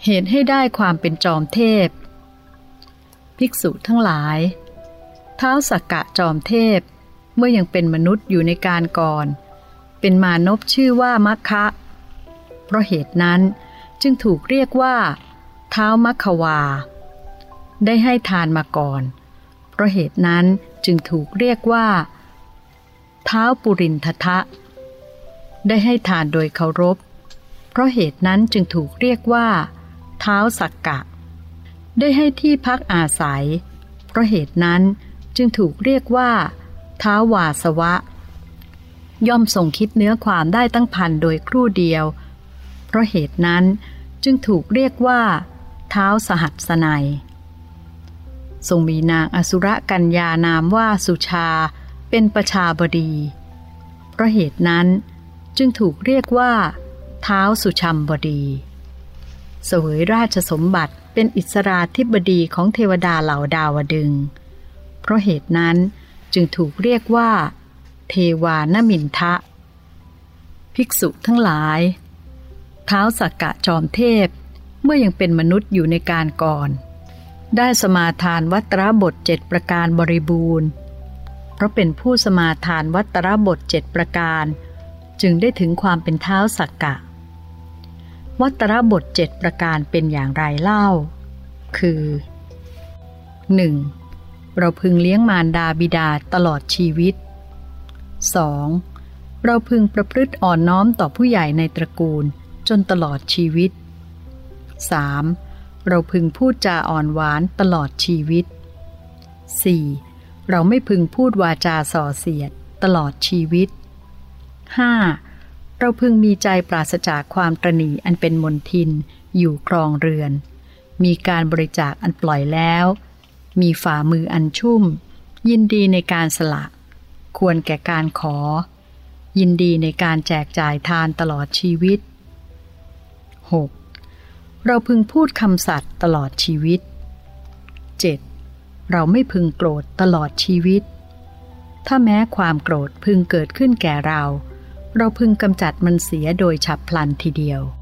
เหตุให้ได้ความเป็นจอมเทพภิกษุทั้งหลายท้าวสักกะจอมเทพเมื่อยังเป็นมนุษย์อยู่ในการก่อนเป็นมานพชื่อว่ามัคคะเพราะเหตุนั้นจึงถูกเรียกว่าท้าวมัคควาได้ให้ทานมาก่อนเพราะเหตุนั้นจึงถูกเรียกว่าท้าวปุรินททะได้ให้ทานโดยเคารพเพราะเหตุนั้นจึงถูกเรียกว่าท้าวสักกะได้ให้ที่พักอาศัยเพราะเหตุนั้นจึงถูกเรียกว่าท้าววาสวะย่อมทรงคิดเนื้อความได้ตั้งพันโดยครู่เดียวเพราะเหตุนั้นจึงถูกเรียกว่าท้าวสหัสนัยทรงมีนางอสุรกัญญานามว่าสุชาเป็นประชาบดีเพราะเหตุนั้นจึงถูกเรียกว่าท้าวสุชัมบดีเสวยราชสมบัติเป็นอิสราธิบดีของเทวดาเหล่าดาวดึงส์เพราะเหตุนั้นจึงถูกเรียกว่าเทวานมินทะภิกษุทั้งหลายท้าวสักกะจอมเทพเมื่อยังเป็นมนุษย์อยู่ในการก่อนได้สมาทานวัตรบท7ประการบริบูรณ์เพราะเป็นผู้สมาทานวัตรบท7ประการจึงได้ถึงความเป็นท้าวสักกะวัตรบท7ประการเป็นอย่างไรเล่าคือ 1. เราพึงเลี้ยงมารดาบิดาตลอดชีวิต 2. เราพึงประพฤติอ่อนน้อมต่อผู้ใหญ่ในตระกูลจนตลอดชีวิต 3. เราพึงพูดจาอ่อนหวานตลอดชีวิต 4. เราไม่พึงพูดวาจาส่อเสียดตลอดชีวิต 5. เราพึงมีใจปราศจากความตระหนี่อันเป็นมลทินอยู่ครองเรือนมีการบริจาคอันปล่อยแล้วมีฝ่ามืออันชุ่มยินดีในการสละควรแก่การขอยินดีในการแจกจ่ายทานตลอดชีวิต 6. เราพึงพูดคำสัตย์ตลอดชีวิต 7. เราไม่พึงโกรธตลอดชีวิตถ้าแม้ความโกรธพึงเกิดขึ้นแก่เราพึงกำจัดมันเสียโดยฉับพลันทีเดียว